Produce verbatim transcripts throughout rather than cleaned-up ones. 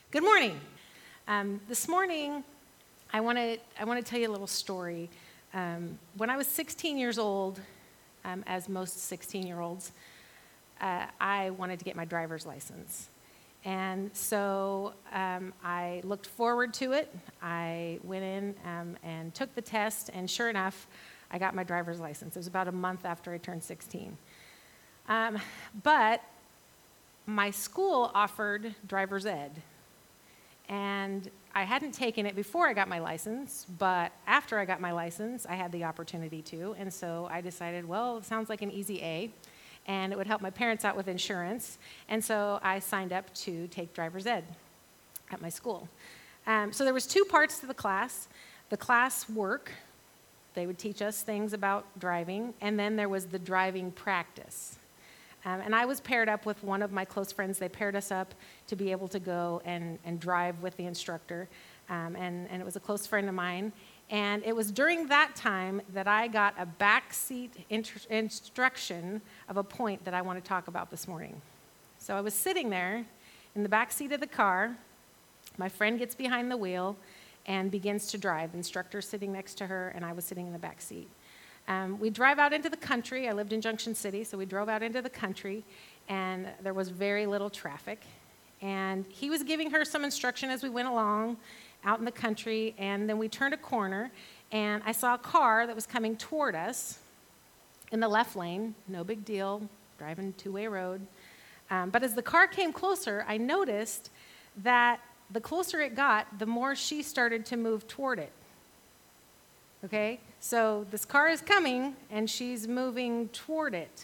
Good morning. Um, this morning, I want to I want to tell you a little story. Um, when I was sixteen years old, um, as most sixteen-year-olds, uh, I wanted to get my driver's license. And so um, I looked forward to it. I went in um, and took the test, and sure enough, I got my driver's license. It was about a month after I turned sixteen. Um, but my school offered driver's ed. And I hadn't taken it before I got my license, but after I got my license, I had the opportunity to. And so I decided, well, it sounds like an easy A, and it would help my parents out with insurance. And so I signed up to take driver's ed at my school. Um, so there was two parts to the class. The class work, they would teach us things about driving, and then there was the driving practice. Um, and I was paired up with one of my close friends. They paired us up to be able to go and, and drive with the instructor. Um, and, and it was a close friend of mine. And it was during that time that I got a backseat inter- instruction of a point that I want to talk about this morning. So I was sitting there in the back seat of the car. My friend gets behind the wheel and begins to drive. The instructor sitting next to her, and I was sitting in the back seat. Um, we drive out into the country. I lived in Junction City, so we drove out into the country, and there was very little traffic. And he was giving her some instruction as we went along out in the country, and then we turned a corner, and I saw a car that was coming toward us in the left lane. No big deal, driving two-way road. Um, but as the car came closer, I noticed that the closer it got, the more she started to move toward it. Okay, so this car is coming, and she's moving toward it.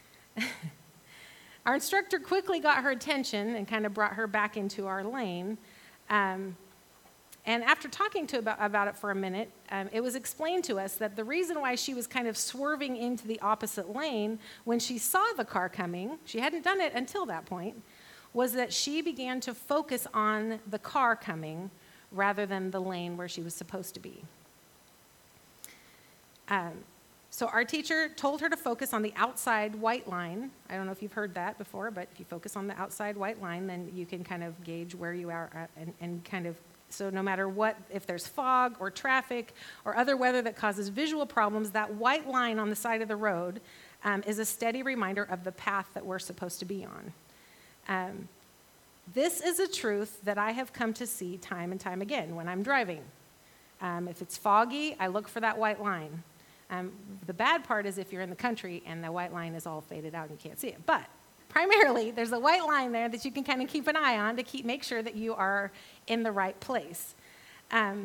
Our instructor quickly got her attention and kind of brought her back into our lane. Um, and after talking to about, about it for a minute, um, it was explained to us that the reason why she was kind of swerving into the opposite lane when she saw the car coming, she hadn't done it until that point, was that she began to focus on the car coming rather than the lane where she was supposed to be. Um, so our teacher told her to focus on the outside white line. I don't know if you've heard that before, but if you focus on the outside white line, then you can kind of gauge where you are at and, and kind of, so no matter what, if there's fog or traffic or other weather that causes visual problems, that white line on the side of the road um, is a steady reminder of the path that we're supposed to be on. Um, this is a truth that I have come to see time and time again when I'm driving. Um, if it's foggy, I look for that white line. Um, the bad part is if you're in the country and the white line is all faded out and you can't see it. But primarily, there's a white line there that you can kind of keep an eye on to keep make sure that you are in the right place. Um,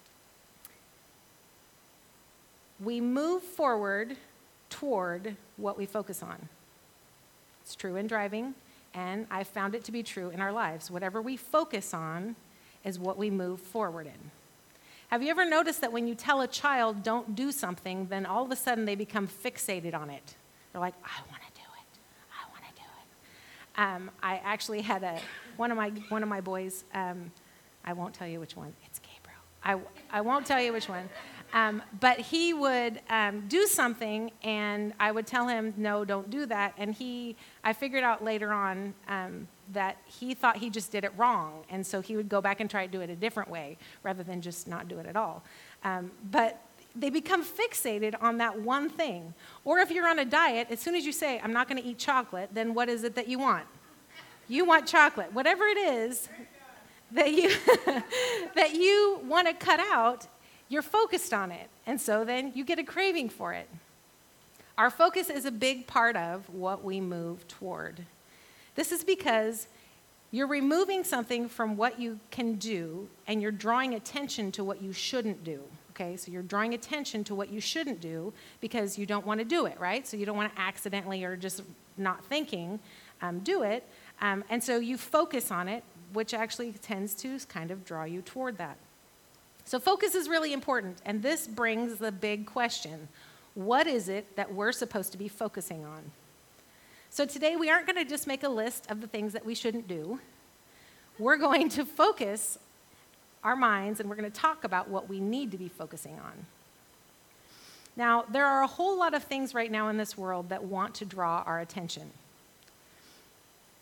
we move forward toward what we focus on. It's true in driving, and I've found it to be true in our lives. Whatever we focus on is what we move forward in. Have you ever noticed that when you tell a child don't do something, then all of a sudden they become fixated on it? They're like, I want to do it. I want to do it. Um, I actually had a one of my one of my boys. Um, I won't tell you which one. It's Gabriel. I I won't tell you which one. Um, but he would um, do something, and I would tell him, no, don't do that. And he, I figured out later on um, that he thought he just did it wrong. And so he would go back and try to do it a different way rather than just not do it at all. Um, but they become fixated on that one thing. Or if you're on a diet, as soon as you say, I'm not going to eat chocolate, then what is it that you want? You want chocolate. Whatever it is that you, that you want to cut out, you're focused on it, and so then you get a craving for it. Our focus is a big part of what we move toward. This is because you're removing something from what you can do, and you're drawing attention to what you shouldn't do, okay? So you're drawing attention to what you shouldn't do because you don't want to do it, right? So you don't want to accidentally or just not thinking um, do it, um, and so you focus on it, which actually tends to kind of draw you toward that. So focus is really important, and this brings the big question. What is it that we're supposed to be focusing on? So today we aren't going to just make a list of the things that we shouldn't do. We're going to focus our minds, and we're going to talk about what we need to be focusing on. Now, there are a whole lot of things right now in this world that want to draw our attention.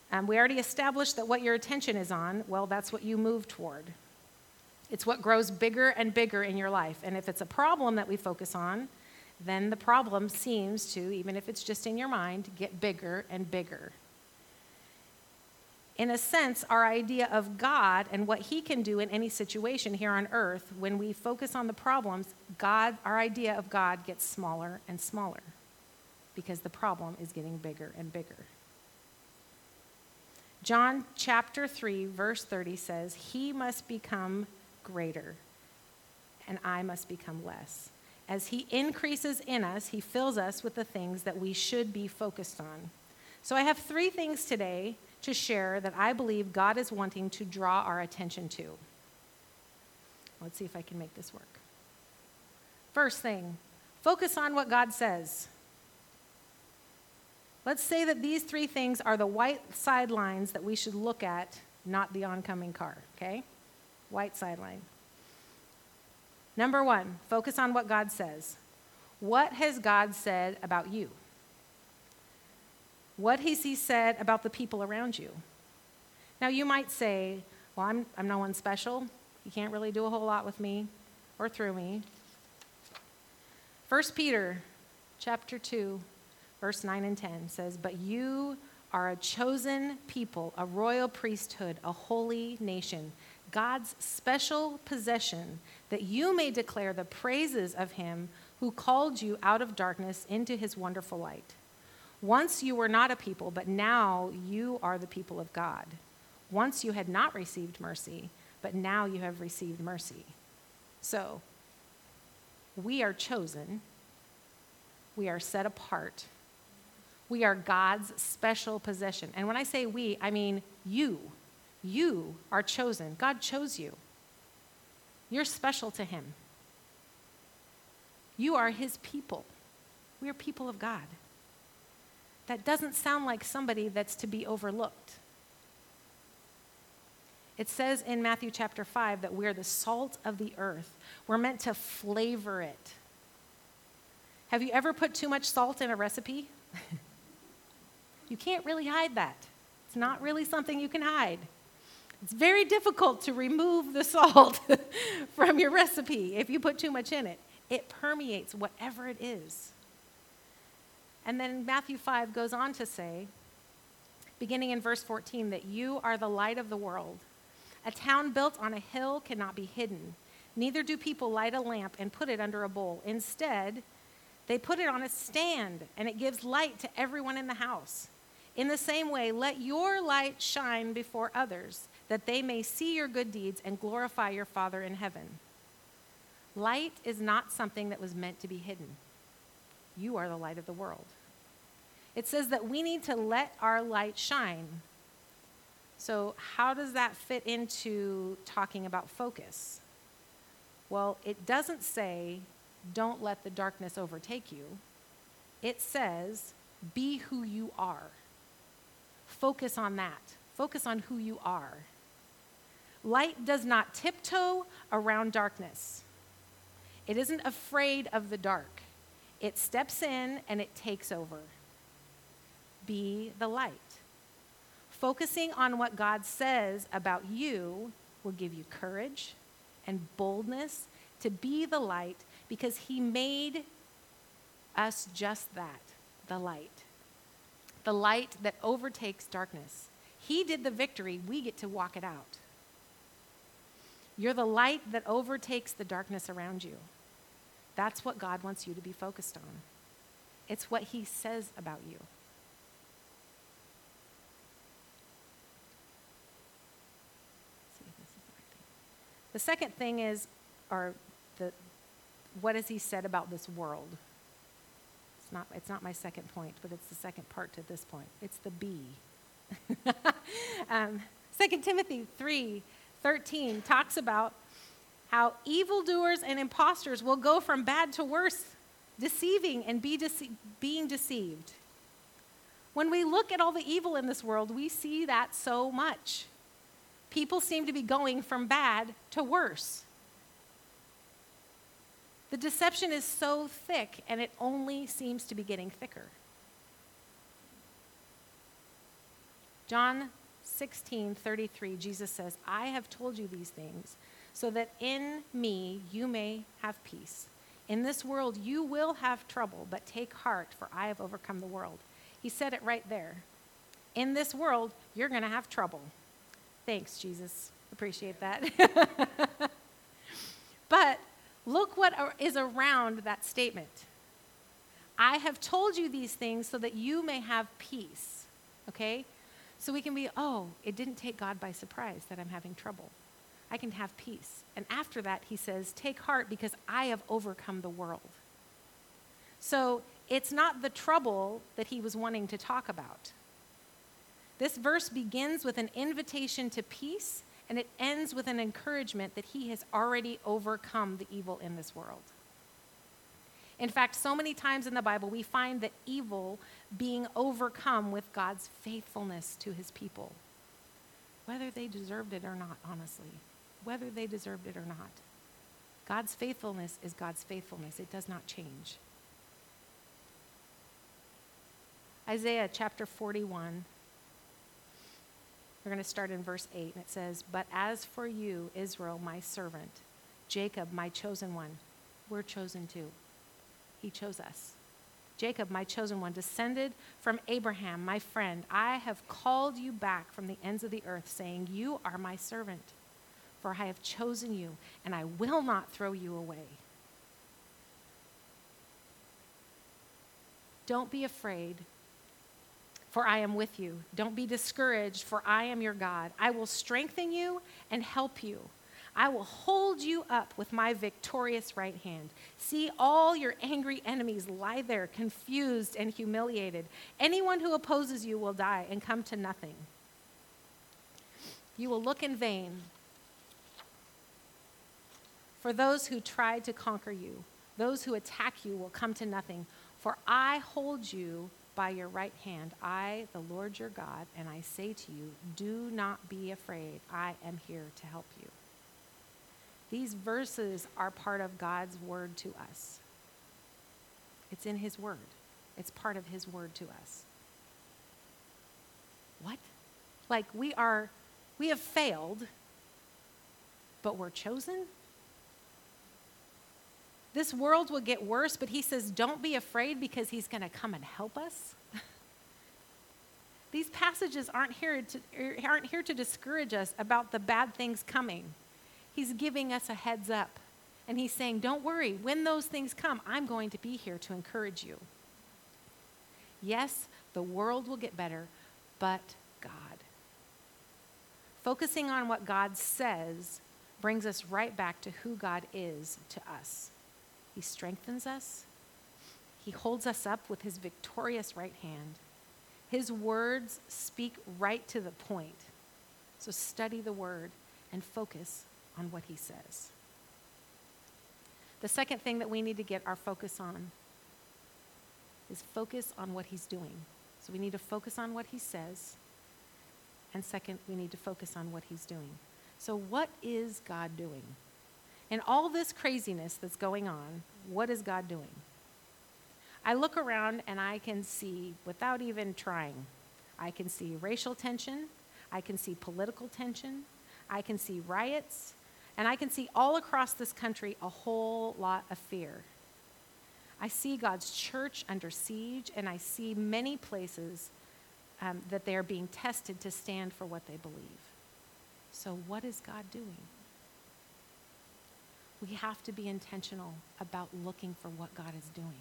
Um, we already established that what your attention is on, well, that's what you move toward. It's what grows bigger and bigger in your life. And if it's a problem that we focus on, then the problem seems to, even if it's just in your mind, get bigger and bigger. In a sense, our idea of God and what he can do in any situation here on earth, when we focus on the problems, God, our idea of God gets smaller and smaller because the problem is getting bigger and bigger. John chapter three, verse thirty says, he must become greater and I must become less. As he increases in us, he fills us with the things that we should be focused on. So I have three things today to share that I believe God is wanting to draw our attention to. Let's see if I can make this work. First thing, focus on what God says. Let's say that these three things are the white sidelines that we should look at, not the oncoming car, okay? White sideline. Number one, focus on what God says. What has God said about you? What has he said about the people around you? Now, you might say, well, I'm, I'm no one special. You can't really do a whole lot with me or through me. First Peter chapter two, verse nine and ten says, but you are a chosen people, a royal priesthood, a holy nation, God's special possession, that you may declare the praises of him who called you out of darkness into his wonderful light. Once you were not a people, but now you are the people of God. Once you had not received mercy, but now you have received mercy. So, we are chosen. We are set apart. We are God's special possession. And when I say we, I mean you. You are chosen. God chose you. You're special to him. You are his people. We are people of God. That doesn't sound like somebody that's to be overlooked. It says in Matthew chapter five that we're the salt of the earth. We're meant to flavor it. Have you ever put too much salt in a recipe? You can't really hide that. It's not really something you can hide. It's very difficult to remove the salt from your recipe if you put too much in it. It permeates whatever it is. And then Matthew five goes on to say, beginning in verse fourteen, that you are the light of the world. A town built on a hill cannot be hidden. Neither do people light a lamp and put it under a bowl. Instead, they put it on a stand, and it gives light to everyone in the house. In the same way, let your light shine before others, that they may see your good deeds and glorify your Father in heaven. Light is not something that was meant to be hidden. You are the light of the world. It says that we need to let our light shine. So how does that fit into talking about focus? Well, it doesn't say, don't let the darkness overtake you. It says, be who you are. Focus on that. Focus on who you are. Light does not tiptoe around darkness. It isn't afraid of the dark. It steps in and it takes over. Be the light. Focusing on what God says about you will give you courage and boldness to be the light, because he made us just that, the light. The light that overtakes darkness. He did the victory. We get to walk it out. You're the light that overtakes the darkness around you. That's what God wants you to be focused on. It's what he says about you. Let's see if this is the right thing. The second thing is, or the, what has he said about this world? It's not, it's not my second point, but it's the second part to this point. It's the B. um, Second Timothy three thirteen talks about how evildoers and imposters will go from bad to worse, deceiving and be dece- being deceived. When we look at all the evil in this world, we see that so much. People seem to be going from bad to worse. The deception is so thick, and it only seems to be getting thicker. John sixteen thirty-three, Jesus says, I have told you these things so that in me you may have peace. In this world you will have trouble, but take heart, for I have overcome the world. He said it right there. In this world, you're going to have trouble. Thanks, Jesus. Appreciate that. But look what is around that statement. I have told you these things so that you may have peace. Okay? So we can be, oh, it didn't take God by surprise that I'm having trouble. I can have peace. And after that, he says, take heart because I have overcome the world. So it's not the trouble that he was wanting to talk about. This verse begins with an invitation to peace, and it ends with an encouragement that he has already overcome the evil in this world. In fact, so many times in the Bible, we find that evil being overcome with God's faithfulness to his people, whether they deserved it or not, honestly. Whether they deserved it or not. God's faithfulness is God's faithfulness. It does not change. Isaiah chapter forty-one. We're going to start in verse eight, and it says, but as for you, Israel, my servant, Jacob, my chosen one, we're chosen too. He chose us. Jacob, my chosen one, descended from Abraham, my friend. I have called you back from the ends of the earth, saying, you are my servant. For I have chosen you, and I will not throw you away. Don't be afraid, for I am with you. Don't be discouraged, for I am your God. I will strengthen you and help you. I will hold you up with my victorious right hand. See, all your angry enemies lie there, confused and humiliated. Anyone who opposes you will die and come to nothing. You will look in vain for those who tried to conquer you. Those who attack you will come to nothing. For I hold you by your right hand, I, the Lord your God, and I say to you, do not be afraid. I am here to help you. These verses are part of God's word to us. It's in his word. It's part of his word to us. What? Like we are, we have failed, but we're chosen? This world will get worse, but he says, don't be afraid because he's going to come and help us. These passages aren't here to, aren't here to discourage us about the bad things coming. He's giving us a heads up. And he's saying, don't worry. When those things come, I'm going to be here to encourage you. Yes, the world will get better, but God. Focusing on what God says brings us right back to who God is to us. He strengthens us. He holds us up with his victorious right hand. His words speak right to the point. So study the word and focus on what he says. The second thing that we need to get our focus on is focus on what he's doing. So we need to focus on what he says. And second, we need to focus on what he's doing. So what is God doing? In all this craziness that's going on, what is God doing? I look around and I can see, without even trying, I can see racial tension, I can see political tension, I can see riots, and I can see all across this country a whole lot of fear. I see God's church under siege, and I see many places um, that they are being tested to stand for what they believe. So what is God doing? We have to be intentional about looking for what God is doing.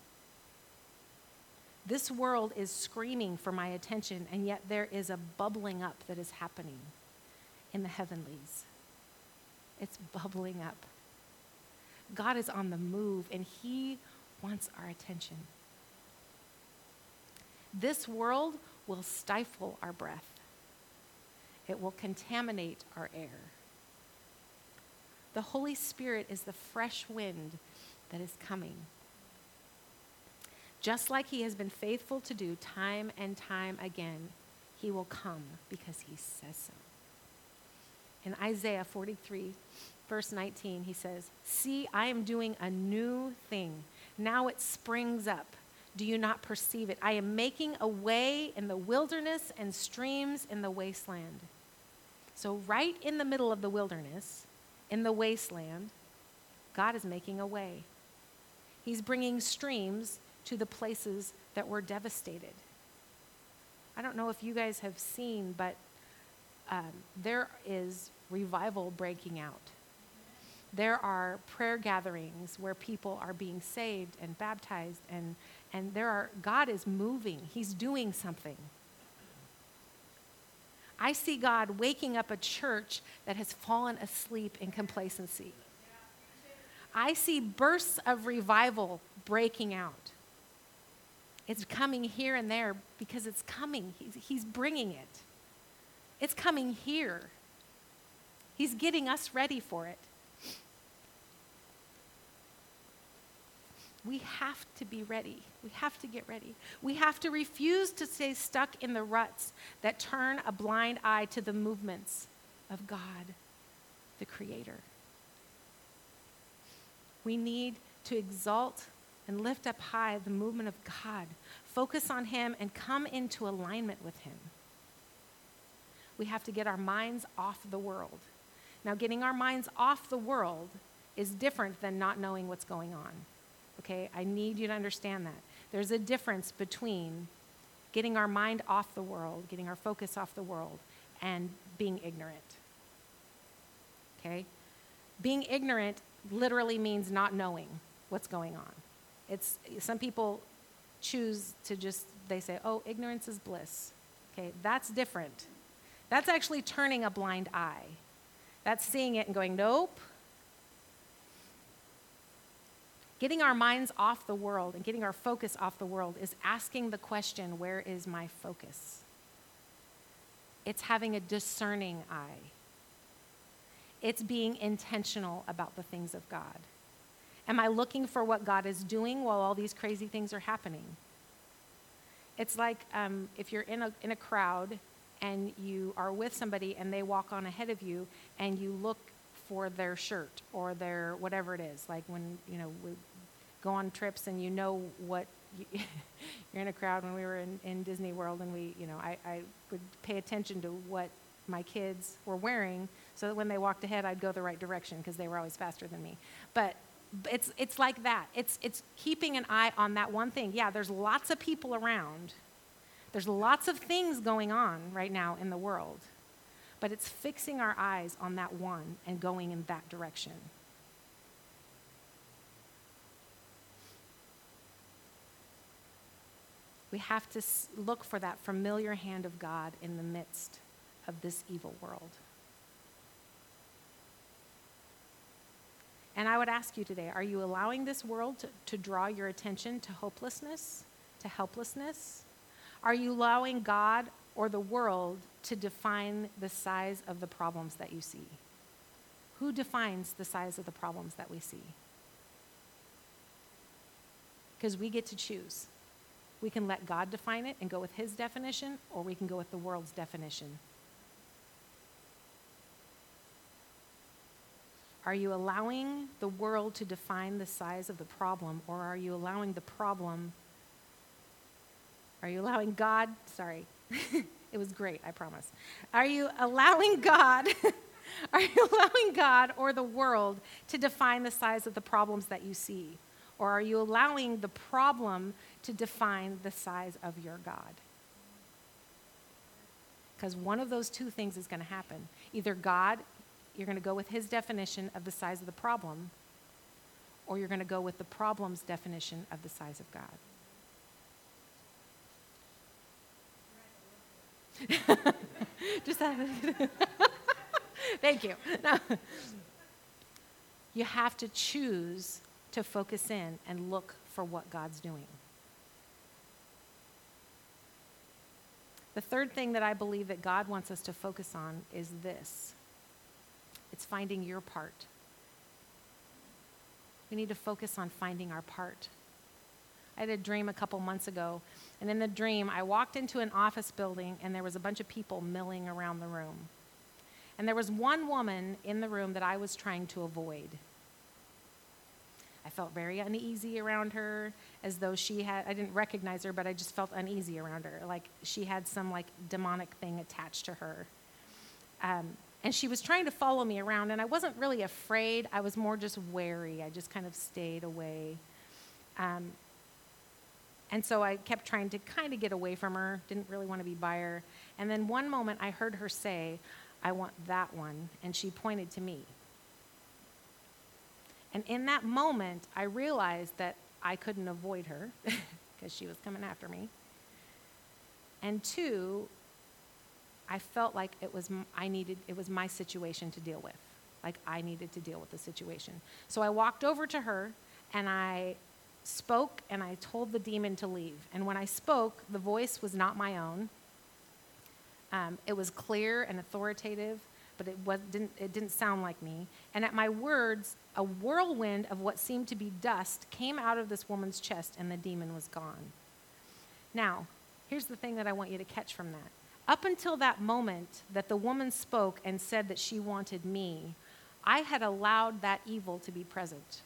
This world is screaming for my attention, and yet there is a bubbling up that is happening in the heavenlies. It's bubbling up. God is on the move, and he wants our attention. This world will stifle our breath. It will contaminate our air. The Holy Spirit is the fresh wind that is coming. Just like he has been faithful to do time and time again, he will come because he says so. In Isaiah forty-three, verse nineteen, he says, see, I am doing a new thing. Now it springs up. Do you not perceive it? I am making a way in the wilderness and streams in the wasteland. So right in the middle of the wilderness, in the wasteland, God is making a way. He's bringing streams to the places that were devastated. I don't know if you guys have seen, but um, there is revival breaking out. There are prayer gatherings where people are being saved and baptized, and, and there are, God is moving. He's doing something. I see God waking up a church that has fallen asleep in complacency. I see bursts of revival breaking out. It's coming here and there because it's coming. He's, he's bringing it. It's coming here. He's getting us ready for it. We have to be ready. We have to get ready. We have to refuse to stay stuck in the ruts that turn a blind eye to the movements of God, the Creator. We need to exalt and lift up high the movement of God, focus on Him, and come into alignment with Him. We have to get our minds off the world. Now, getting our minds off the world is different than not knowing what's going on. Okay, I need you to understand that. There's a difference between getting our mind off the world, getting our focus off the world, and being ignorant. Okay? Being ignorant literally means not knowing what's going on. It's, some people choose to just, they say, oh, ignorance is bliss. Okay, that's different. That's actually turning a blind eye. That's seeing it and going, nope. Getting our minds off the world and getting our focus off the world is asking the question, where is my focus? It's having a discerning eye. It's being intentional about the things of God. Am I looking for what God is doing while all these crazy things are happening? It's like um, if you're in a, in a crowd and you are with somebody and they walk on ahead of you and you look for their shirt or their whatever it is. Like when, you know, we go on trips and you know what, you, you're in a crowd. When we were in, in Disney World and we, you know, I, I would pay attention to what my kids were wearing so that when they walked ahead, I'd go the right direction because they were always faster than me. But it's it's like that. It's it's keeping an eye on that one thing. Yeah, there's lots of people around. There's lots of things going on right now in the world. But it's fixing our eyes on that one and going in that direction. We have to look for that familiar hand of God in the midst of this evil world. And I would ask you today, are you allowing this world to, to draw your attention to hopelessness, to helplessness? Are you allowing God or the world to define the size of the problems that you see? Who defines the size of the problems that we see? Because we get to choose. We can let God define it and go with His definition, or we can go with the world's definition. Are you allowing the world to define the size of the problem, or are you allowing the problem, are you allowing God, sorry, it was great, I promise. Are you allowing God, are you allowing God or the world to define the size of the problems that you see? Or are you allowing the problem to define the size of your God? Because one of those two things is going to happen. Either God, you're going to go with His definition of the size of the problem, or you're going to go with the problem's definition of the size of God. Just that. Thank you. No. You have to choose to focus in and look for what God's doing. The third thing that I believe that God wants us to focus on is this. It's finding your part. We need to focus on finding our part. I had a dream a couple months ago, and in the dream, I walked into an office building, and there was a bunch of people milling around the room. And there was one woman in the room that I was trying to avoid. I felt very uneasy around her, as though she had, I didn't recognize her, but I just felt uneasy around her, like she had some like demonic thing attached to her. Um, and she was trying to follow me around, and I wasn't really afraid. I was more just wary. I just kind of stayed away. Um, and so I kept trying to kind of get away from her, didn't really want to be by her. And then one moment I heard her say, "I want that one," and she pointed to me. And in that moment, I realized that I couldn't avoid her because she was coming after me. And two, I felt like it was I needed it was my situation to deal with. Like I needed to deal with the situation. So I walked over to her and I spoke and I told the demon to leave. And when I spoke, the voice was not my own. Um, it was clear and authoritative, but it was, didn't, it didn't sound like me. And at my words, a whirlwind of what seemed to be dust came out of this woman's chest, and the demon was gone. Now, here's the thing that I want you to catch from that. Up until that moment that the woman spoke and said that she wanted me, I had allowed that evil to be present.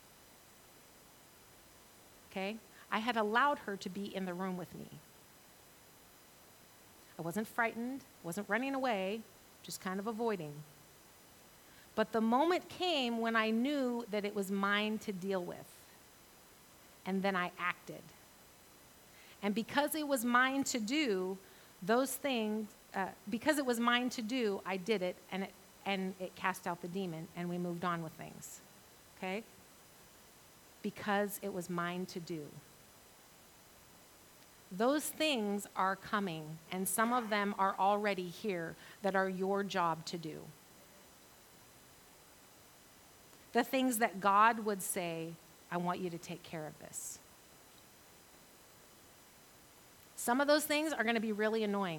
Okay? I had allowed her to be in the room with me. I wasn't frightened, wasn't running away, just kind of avoiding. But the moment came when I knew that it was mine to deal with. And then I acted. And because it was mine to do, those things, uh, because it was mine to do, I did it, and it, and it cast out the demon, and we moved on with things. Okay? Because it was mine to do. Those things are coming, and some of them are already here that are your job to do. The things that God would say, I want you to take care of this. Some of those things are going to be really annoying.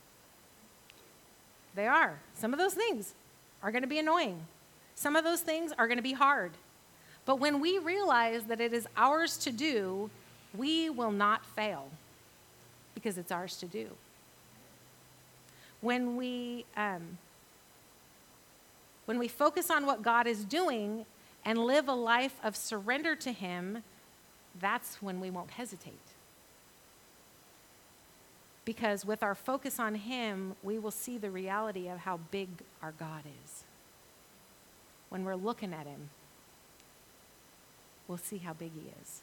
They are. Some of those things are going to be annoying. Some of those things are going to be hard. But when we realize that it is ours to do, we will not fail because it's ours to do. When we, um, when we focus on what God is doing and live a life of surrender to Him, that's when we won't hesitate. Because with our focus on Him, we will see the reality of how big our God is. When we're looking at Him, we'll see how big He is.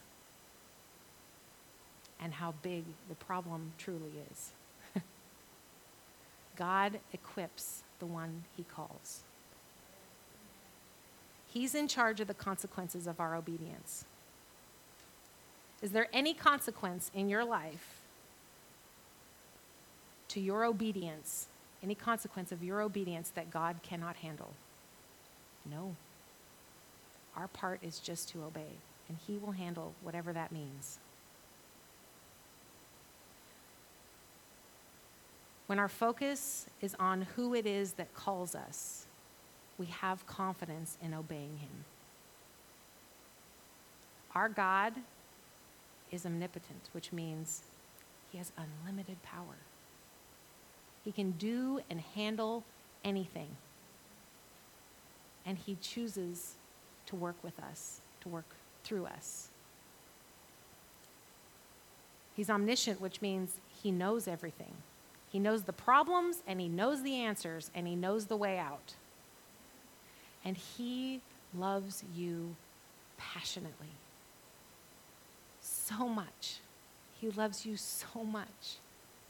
And how big the problem truly is. God equips the one He calls. He's in charge of the consequences of our obedience. Is there any consequence in your life to your obedience, any consequence of your obedience that God cannot handle? No. Our part is just to obey, and He will handle whatever that means. When our focus is on who it is that calls us, we have confidence in obeying Him. Our God is omnipotent, which means He has unlimited power. He can do and handle anything. And He chooses to work with us, to work through us. He's omniscient, which means He knows everything. He knows the problems, and He knows the answers, and He knows the way out. And He loves you passionately. So much. He loves you so much.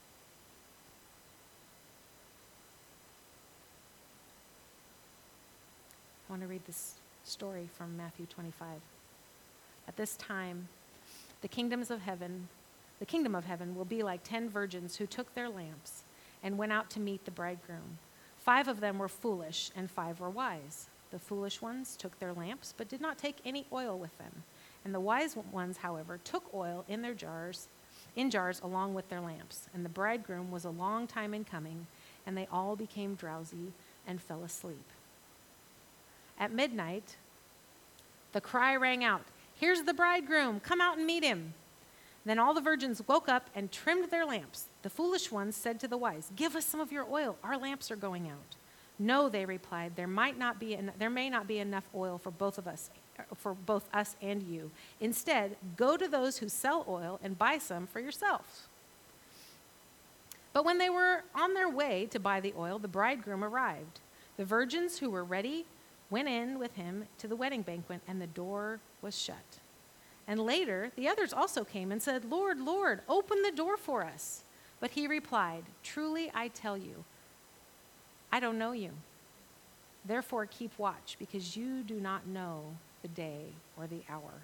I want to read this story from Matthew twenty-five. At this time, the kingdoms of heaven The kingdom of heaven will be like ten virgins who took their lamps and went out to meet the bridegroom. Five of them were foolish and five were wise. The foolish ones took their lamps but did not take any oil with them. And the wise ones, however, took oil in their jars, in jars along with their lamps. And the bridegroom was a long time in coming, and they all became drowsy and fell asleep. At midnight, the cry rang out, "Here's the bridegroom, come out and meet him." Then all the virgins woke up and trimmed their lamps. The foolish ones said to the wise, "Give us some of your oil. Our lamps are going out." "No," they replied, there might not be en- there may not be enough oil for both of us for both us and you. Instead, go to those who sell oil and buy some for yourselves." But when they were on their way to buy the oil, the bridegroom arrived. The virgins who were ready went in with him to the wedding banquet, and the door was shut. And later, the others also came and said, "Lord, Lord, open the door for us." But he replied, "Truly I tell you, I don't know you. Therefore keep watch, because you do not know the day or the hour."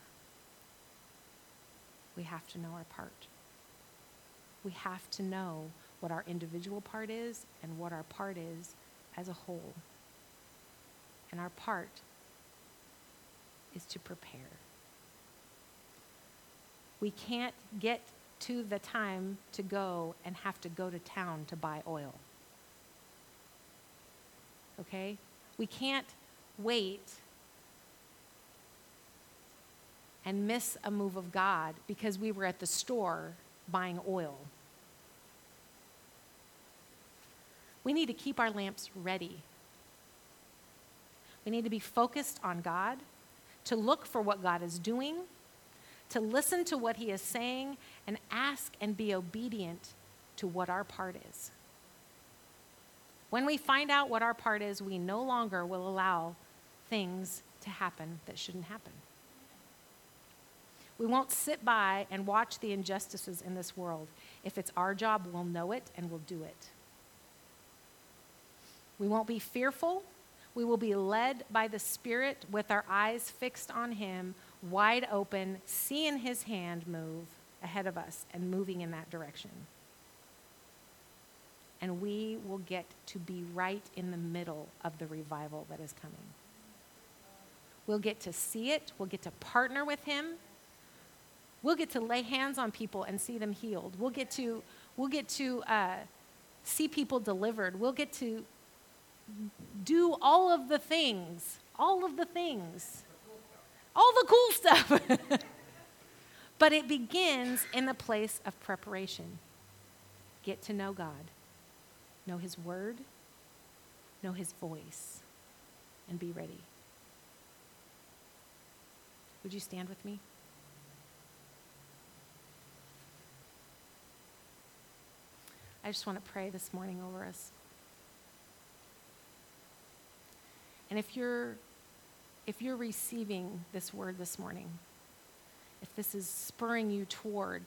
We have to know our part. We have to know what our individual part is and what our part is as a whole. And our part is to prepare. We can't get to the time to go and have to go to town to buy oil. Okay? We can't wait and miss a move of God because we were at the store buying oil. We need to keep our lamps ready. We need to be focused on God, to look for what God is doing, to listen to what he is saying, and ask and be obedient to what our part is. When we find out what our part is, we no longer will allow things to happen that shouldn't happen. We won't sit by and watch the injustices in this world. If it's our job, we'll know it and we'll do it. We won't be fearful. We will be led by the Spirit with our eyes fixed on him, wide open, seeing his hand move ahead of us and moving in that direction. And we will get to be right in the middle of the revival that is coming. We'll get to see it. We'll get to partner with him. We'll get to lay hands on people and see them healed. We'll get to, we'll get to uh, see people delivered. We'll get to do all of the things, all of the things, all the cool stuff. But it begins in the place of preparation. Get to know God, know his word, know his voice, and be ready. Would you stand with me? I just want to pray this morning over us. And if you're if you're receiving this word this morning, if this is spurring you toward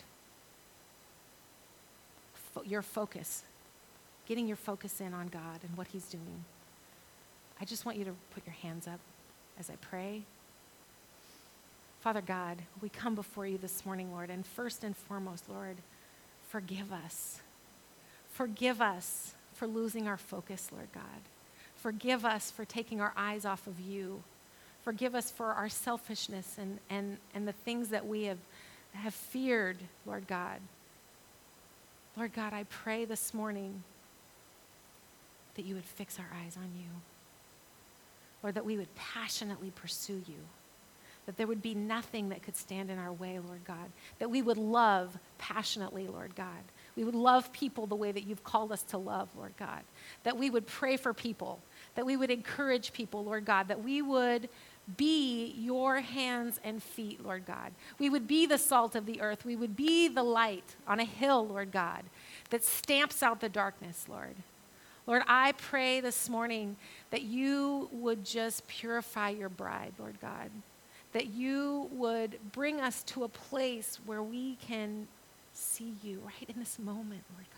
fo- your focus, getting your focus in on God and what he's doing, I just want you to put your hands up as I pray. Father God, we come before you this morning, Lord, and first and foremost, Lord, forgive us. Forgive us for losing our focus, Lord God. Forgive us for taking our eyes off of you. Forgive us for our selfishness and, and, and the things that we have, have feared, Lord God. Lord God, I pray this morning that you would fix our eyes on you. Lord, that we would passionately pursue you. That there would be nothing that could stand in our way, Lord God. That we would love passionately, Lord God. We would love people the way that you've called us to love, Lord God. That we would pray for people. That we would encourage people, Lord God. That we would be your hands and feet, Lord God. We would be the salt of the earth. We would be the light on a hill, Lord God, that stamps out the darkness, Lord. Lord, I pray this morning that you would just purify your bride, Lord God. That you would bring us to a place where we can see you right in this moment, Lord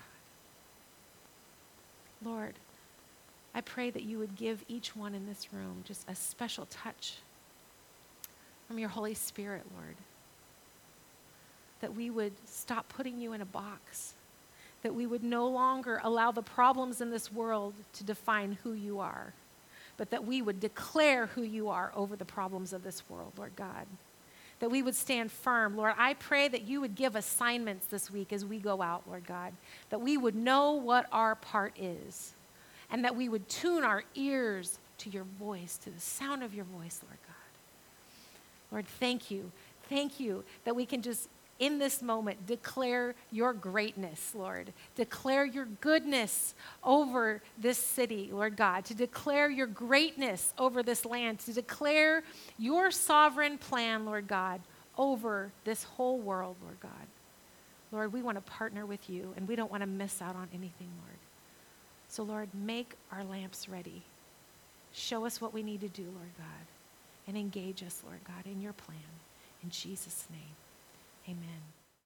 God. Lord, I pray that you would give each one in this room just a special touch from your Holy Spirit, Lord. That we would stop putting you in a box. That we would no longer allow the problems in this world to define who you are. But that we would declare who you are over the problems of this world, Lord God. That we would stand firm. Lord, I pray that you would give assignments this week as we go out, Lord God. That we would know what our part is. And that we would tune our ears to your voice, to the sound of your voice, Lord God. Lord, thank you. Thank you that we can just in this moment, declare your greatness, Lord. Declare your goodness over this city, Lord God. To declare your greatness over this land. To declare your sovereign plan, Lord God, over this whole world, Lord God. Lord, we want to partner with you, and we don't want to miss out on anything, Lord. So, Lord, make our lamps ready. Show us what we need to do, Lord God, and engage us, Lord God, in your plan. In Jesus' name, amen.